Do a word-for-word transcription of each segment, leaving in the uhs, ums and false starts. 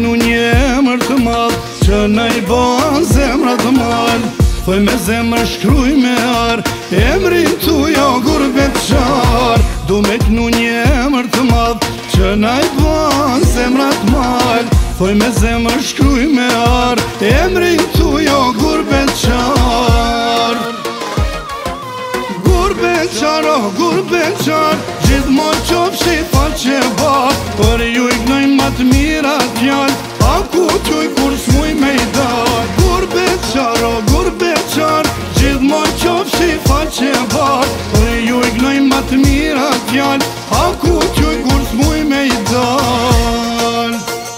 nu një emër të madh që na i bën zemra të mal. Thoj me zemër shkruj me ar emrin tuja gurbet qar. Du me knu një emër të madh që na i bën zemra të mal. Thoj me zemër shkruj me ar emrin tuja gurbet qar. Gurbet qar, oh gurbet qar, gjithmonë qofshi faqe bar. Për ju i gnojnë ma të mirat fjall, a ku t'juj kur s'muj me i dar. Gurbet qar, oh gurbet qar, gjithmonë qofshi faqe bar. Për ju i gnojnë ma të mirat fjall, a ku t'juj kur s'muj me i dar.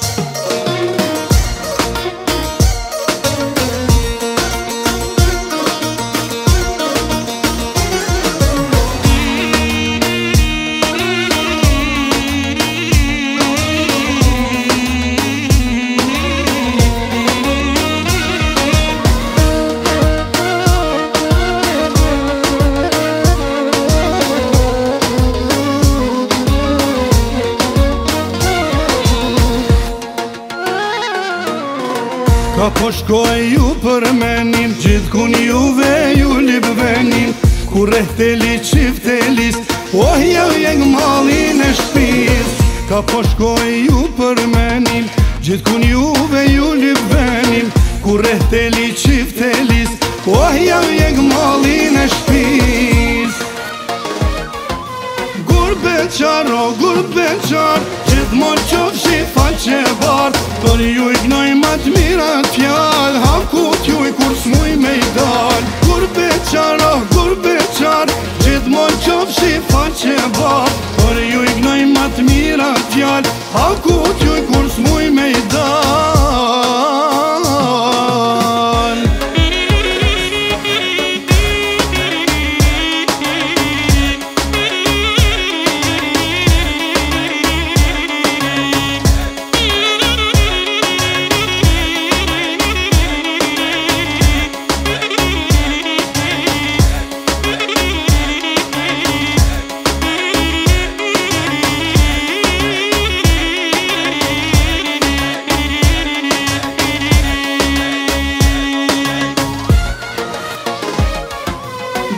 Ka po shkoj ju përmenim, gjithë kun juve ju lip venin. Kur rehteli qiftelis, oh jau jeng malin e shpis. Ka po shkoj ju përmenim, gjithë kun juve ju lip venin. Kur rehteli qiftelis, oh jau jeng malin e shpis. Gurbet qar, oh gurbet qar, gjithmon qofshi faqe bar. Për ju i gnoj ma të mirat fjall, hakut ju i kur s'muj me i dal. Gurbet qar, oh gurbet qar, gjithmon qofshi faqe bar. Për ju i gnoj ma të mirat fjall, hakut ju i kur s'muj me i dal.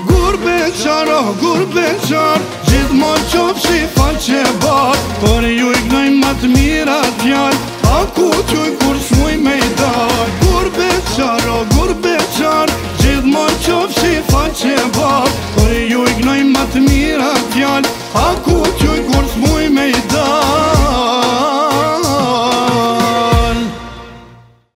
Gurbet qar, oh gurbet qar, gjithmon qofshi faqe bar. Për ju